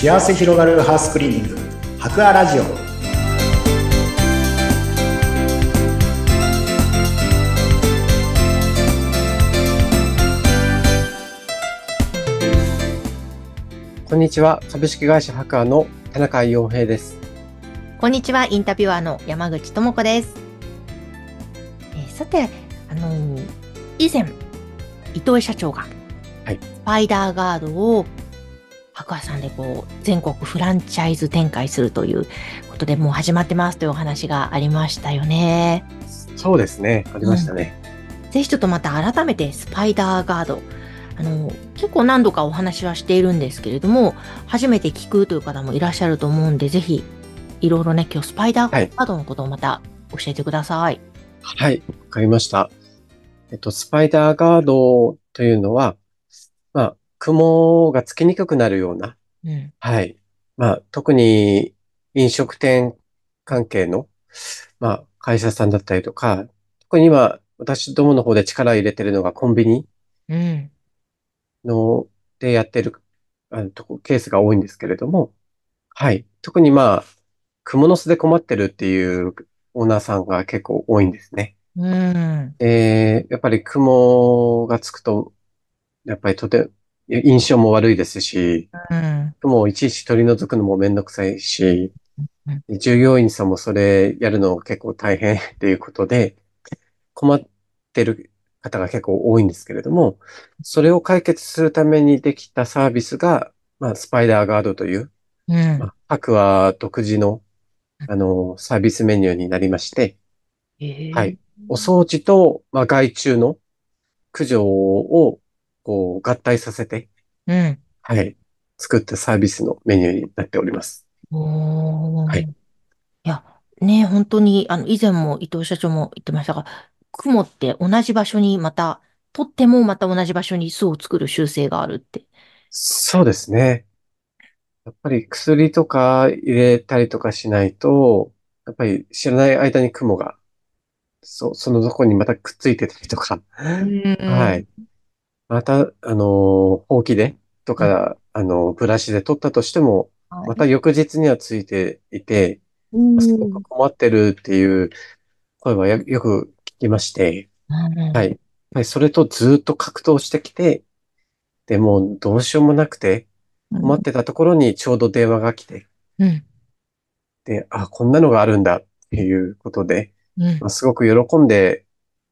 幸せ広がるハウスクリーニング博アラジオ。 こんにちは。株式会社博アの田中洋平です。 こんにちは。インタビュアーの山口智子です。さて、以前、糸井社長が、スパイダーガードを博アさんで全国フランチャイズ展開するということでもう始まってますというお話がありましたよね。 そうですね。ありましたね。 ぜひちょっとまた改めてスパイダーガード、結構何度かお話はしているんですけれども、初めて聞くという方もいらっしゃると思うんで、ぜひいろいろね、今日スパイダーガードのことをまた教えてください。 はい、わかりました。スパイダーガードというのは、雲がつきにくくなるような、はい。特に飲食店関係の、会社さんだったりとか、特に今、私どもの方で力を入れているのがコンビニの、でやってる、ケースが多いんですけれども、はい。特に蜘蛛の巣で困ってるっていうオーナーさんが結構多いんですね。やっぱり雲がつくと、やっぱり印象も悪いですし、雲をいちいち取り除くのもめんどくさいし、従業員さんもそれやるの結構大変っていうことで、困ってる方が結構多いんですけれども、それを解決するためにできたサービスが、スパイダーガードという、各は独自の、サービスメニューになりまして、はい。お掃除と、害虫の駆除を、合体させて、はい。作ったサービスのメニューになっております。はい。 いや、ね、本当に、以前も伊藤社長も言ってましたが、雲って同じ場所に取ってもまた同じ場所に巣を作る習性があるって。 そうですね。やっぱり薬とか入れたりとかしないと、やっぱり知らない間に雲が、そのとこにまたくっついてたりとか、 うはい。 ん。 また、ほうきでとうん。 か、ブラシで取ったとしても、 はい。 また翌日にはついていて、 うすごくん。 困ってるっていう声はよく聞きまして、はい。はい、それとずっと格闘してきて、でもうどうしようもなくて、 うん。 困ってたところにちょうど電話が来て、 うん。 で、あ、こんなのがあるんだっていうことで、 うん。 すごく喜んで、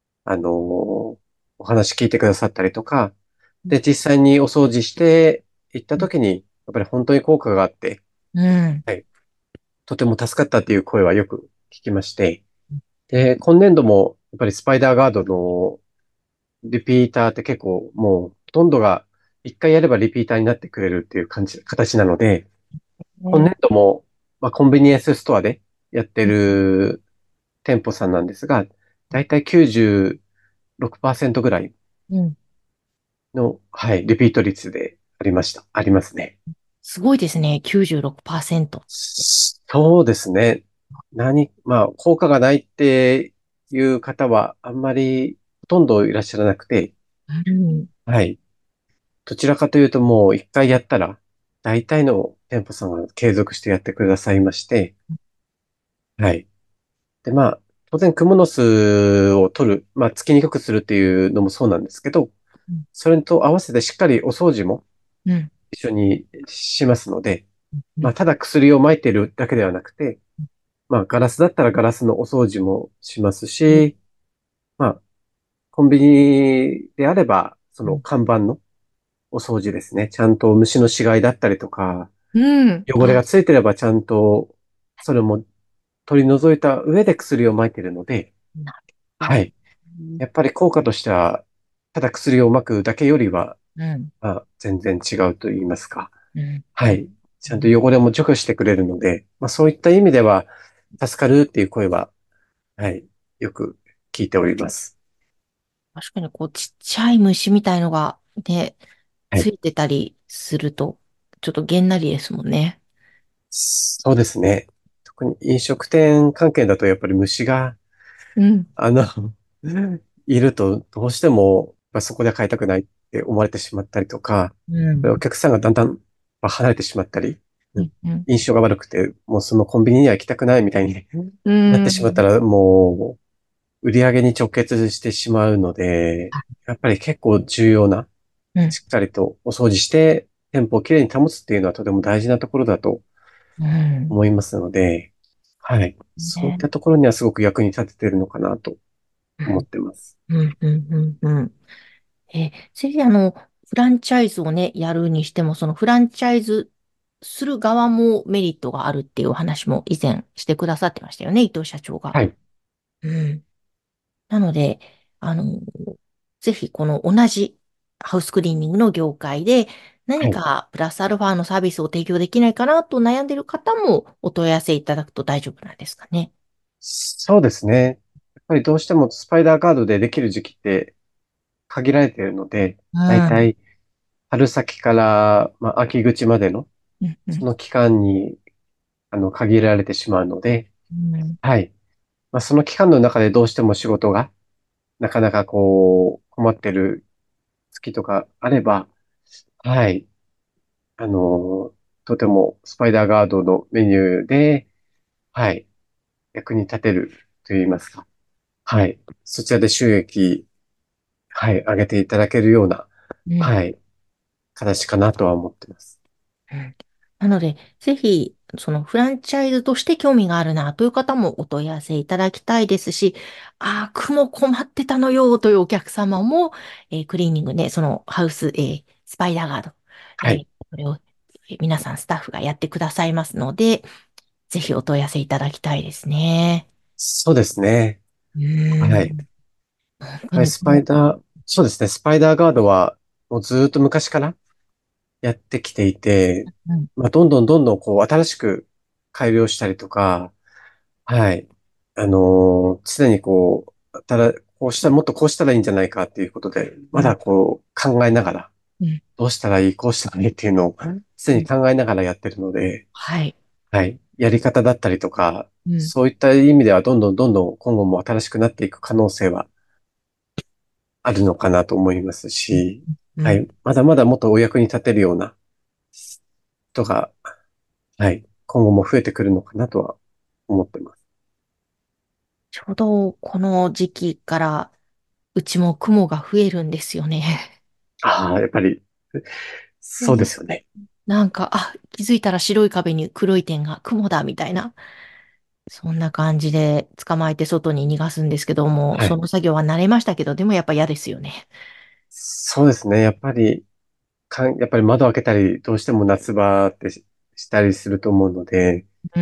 お話聞いてくださったりとか、で、実際にお掃除して行った時に、やっぱり本当に効果があって、 うん。 はい、とても助かったっていう声はよく聞きまして、で、今年度も、やっぱりスパイダーガードのリピーターって結構もう、ほとんどが一回やればリピーターになってくれるっていう形なので、今年度も、コンビニエンスストアでやってる店舗さんなんですが、だいたい96%ぐらいうん。 の、はい、リピート率でありますね。 すごいですね。96%。 そうですね。効果がないっていう方はあんまりほとんどいらっしゃらなくて、 うん。 はい。どちらかというともう一回やったら、大体の店舗さんは継続してやってくださいまして、はい。で、当然、クモの巣を取る、つきにくくするっていうのもそうなんですけど、それと合わせてしっかりお掃除もうん。 一緒にしますので、 うん。 ただ薬を撒いてるだけではなくて、ガラスだったらガラスのお掃除もしますうん。 し、まあ、コンビニであれば、そのうん。 看板のお掃除ですね。ちゃんと虫の死骸だったりとか、 うん。 汚れがついてればちゃんと、それも取り除いた上で薬を撒いているので、 なるほど。 はい。やっぱり効果としては、ただ薬を撒くだけよりは、 うん。 全然違うと言いますか。 うん。 はい。ちゃんと汚れも除去してくれるので、そういった意味では、助かるっていう声は、はい。よく聞いております。 確かにちっちゃい虫みたいのがね、 はい。 ついてたりすると、ちょっとげんなりですもんね。 そうですね。特に飲食店関係だとやっぱり虫が、 うん。 あのいるとどうしても、そこで買いたくないって思われてしまったりとか、 うん。 お客さんがだんだん離れてしまったり、 印象が悪くて、もうそのコンビニには行きたくないみたいになってしまったら、もう、売り上げに直結してしまうので、やっぱり結構重要な、しっかりとお掃除して、店舗をきれいに保つっていうのはとても大事なところだと思いますので、はい。そういったところにはすごく役に立ててるのかなと思ってます。 ぜひフランチャイズをね、やるにしても、そのフランチャイズする側もメリットがあるっていうお話も以前してくださってましたよね、伊藤社長が。 はい。 なので、ぜひこの同じハウスクリーニングの業界で何かプラスアルファのサービスを提供できないかなと悩んでいる方もお問い合わせいただくと大丈夫なんですかね。 そうですね。やっぱりどうしてもスパイダーガードでできる時期って限られているので、だいたい春先から、秋口までの、その期間に、限られてしまうので、はい。その期間の中でどうしても仕事が、なかなか困ってる月とかあれば、はい。あの、とてもスパイダーガードのメニューで、はい。役に立てると言いますか。はい。そちらで収益、はい、上げていただけるような、はい、形かなとは思ってます。 なので、ぜひ、そのフランチャイズとして興味があるなという方もお問い合わせいただきたいですし、雲困ってたのよというお客様も、クリーニングね、そのハウス、スパイダーガード、 はい。 これを、皆さんスタッフがやってくださいますので、ぜひお問い合わせいただきたいですね。 そうですね。はい。 本当はい、 にこそうですね。スパイダーガードは、もうずーっと昔からやってきていて、どんどんどんどん新しく改良したりとか、はい。常にもっとこうしたらいいんじゃないかっていうことで、まだ考えながら、どうしたらいい、こうしたらいいっていうのを常に考えながらやってるので、 はい。 はい。やり方だったりとか、そういった意味ではどんどんどんどん今後も新しくなっていく可能性はあるのかなと思いますし、はい。まだまだもっとお役に立てるような人が、はい。今後も増えてくるのかなとは思ってます。 ちょうどこの時期からうちも雲が増えるんですよね。 ああ、やっぱり、そうですよね。 なんか、気づいたら白い壁に黒い点が雲だみたいな。そんな感じで捕まえて外に逃がすんですけども、 はい。 その作業は慣れましたけど、でもやっぱ嫌ですよね。 そうですね。やっぱり窓開けたり、どうしても夏場ってしたりすると思うので、 うん。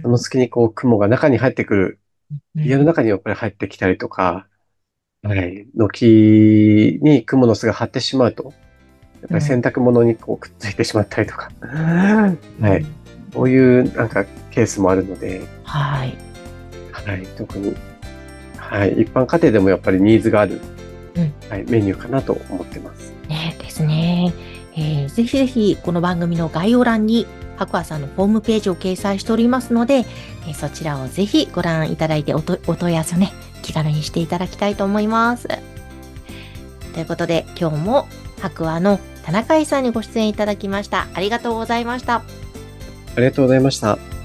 その隙に雲が中に入ってくる、家のうん。 中にやっぱり入ってきたりとか、はい。軒に蜘蛛の巣が張ってしまうと、やっぱり洗濯物にくっついてしまったりとか、はい。そういうケースもあるので、 はい。 はい。特に、はい。一般家庭でもやっぱりニーズがある、 うんはい、メニューかなと思ってます。 ねですね。ぜひぜひ、この番組の概要欄に、白亜さんのホームページを掲載しておりますので、そちらをぜひご覧いただいてお問い合わせをね、気軽にしていただきたいと思います。ということで、今日も白亜の田中井さんにご出演いただきました。ありがとうございました。 ありがとうございました。